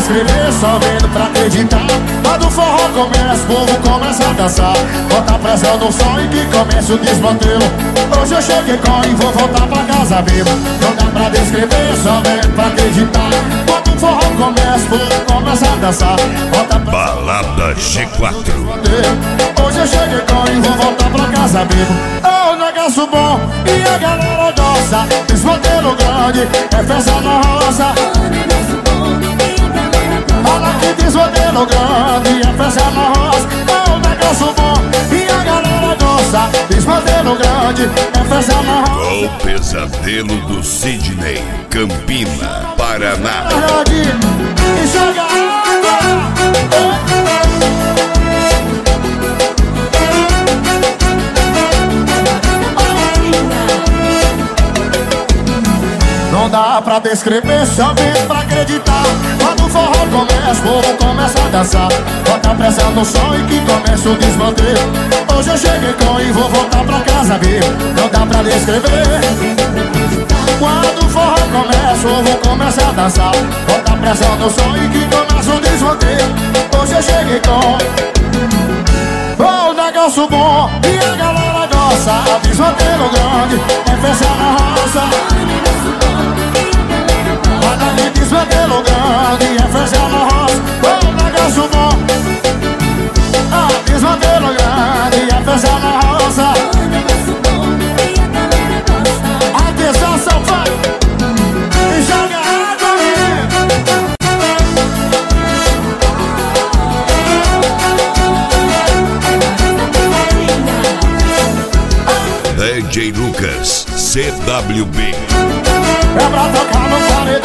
descrever, só vendo pra acreditar. Quando o forró começa, o povo começa a dançar. Bota pressão no som e que começa o desmantelo. Hoje eu cheguei com e vou voltar pra casa vivo. Não dá pra descrever, só vendo pra acreditar. Quando o forró começa, o povo começa a dançar. Bota pressão Balada G4. Hoje eu cheguei com e vou voltar pra casa vivo. É um negócio bom e a galera gosta. Desmantelo grande, é festa na roça. Fala que desmantelo grande, é festa na roça. É um negócio bom e a galera gosta. Desmantelo grande, é festa na roça. O pesadelo do Sidney, Campina, Paraná. E joga água. Não dá pra descrever, só vendo pra acreditar. Quando o forró começa, o povo começa a dançar. Bota pressão no som e que começa o desmantelo. Hoje eu cheguei com e vou voltar pra casa vivo. Não dá pra descrever. Quando o forró começa, o povo começa a dançar. Bota pressão no som e que começa o desmantelo. Hoje eu cheguei com negócio bom e a galera gosta. Desmantelo grande, é festa na roça. Desmantelo grande, é festa na roça. Negócio bom. Desmantelo grande, é festa na roça. Atenção, Salvador. E joga água DJ Lucas, CWB. É pra tocar no paredão.